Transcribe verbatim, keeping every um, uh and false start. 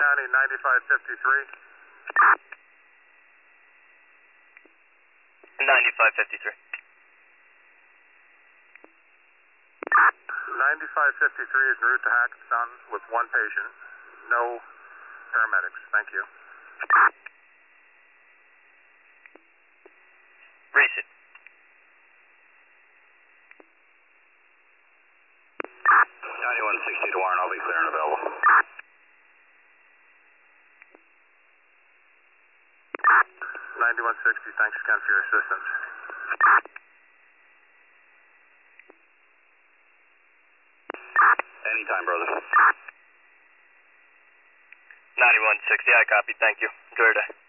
County, ninety-five fifty-three. ninety-five fifty-three. ninety-five fifty-three is en route to Hackettstown with one patient. No paramedics. Thank you. Recent. ninety-one sixty to Warren, I'll be clear and available. ninety-one sixty, thanks again for your assistance. Anytime, brother. ninety-one sixty, I copy. Thank you. Enjoy your day.